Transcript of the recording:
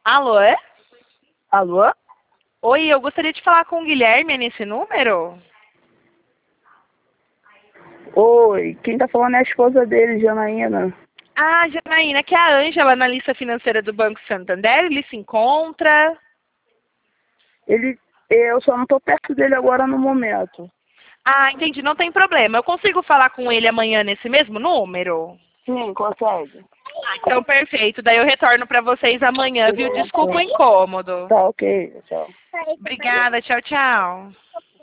Alô? Alô? Oi, eu gostaria de falar com o Guilherme nesse número. Oi, quem tá falando é a esposa dele, Janaína. Ah, Janaína, que é a Ângela, analista financeira do Banco Santander, ele se encontra. Eu só não tô perto dele agora no momento. Ah, entendi, não tem problema. Eu consigo falar com ele amanhã nesse mesmo número? Sim, consegue. Ah, então perfeito. Daí eu retorno para vocês amanhã, viu? Desculpa o incômodo. Tá ok, tchau. Obrigada, tchau, tchau.